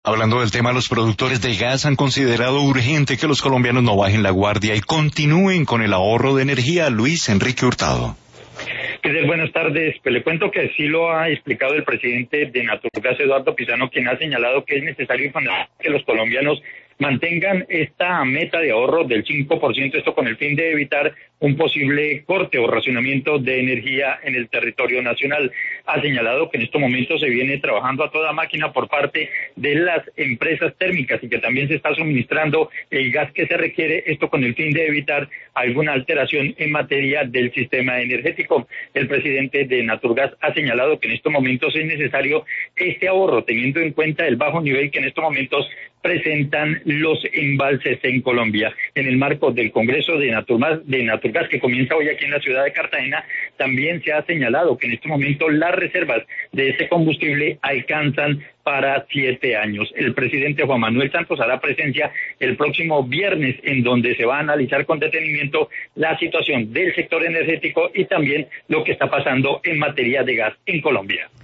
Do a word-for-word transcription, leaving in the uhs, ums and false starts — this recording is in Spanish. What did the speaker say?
Hablando del tema, los productores de gas han considerado urgente que los colombianos no bajen la guardia y continúen con el ahorro de energía. Luis Enrique Hurtado. Buenas tardes. Pues le cuento que sí lo ha explicado el presidente de Naturgas, Eduardo Pizano, quien ha señalado que es necesario que los colombianos mantengan esta meta de ahorro del cinco por ciento, esto con el fin de evitar un posible corte o racionamiento de energía en el territorio nacional. Ha señalado que en estos momentos se viene trabajando a toda máquina por parte de las empresas térmicas y que también se está suministrando el gas que se requiere, esto con el fin de evitar alguna alteración en materia del sistema energético. El presidente de Naturgas ha señalado que en estos momentos es necesario este ahorro, teniendo en cuenta el bajo nivel que en estos momentos presentan los embalses en Colombia. En el marco del Congreso de Naturgas, de Naturgas que comienza hoy aquí en la ciudad de Cartagena, también se ha señalado que en este momento las reservas de ese combustible alcanzan para siete años. El presidente Juan Manuel Santos hará presencia el próximo viernes, en donde se va a analizar con detenimiento la situación del sector energético y también lo que está pasando en materia de gas en Colombia.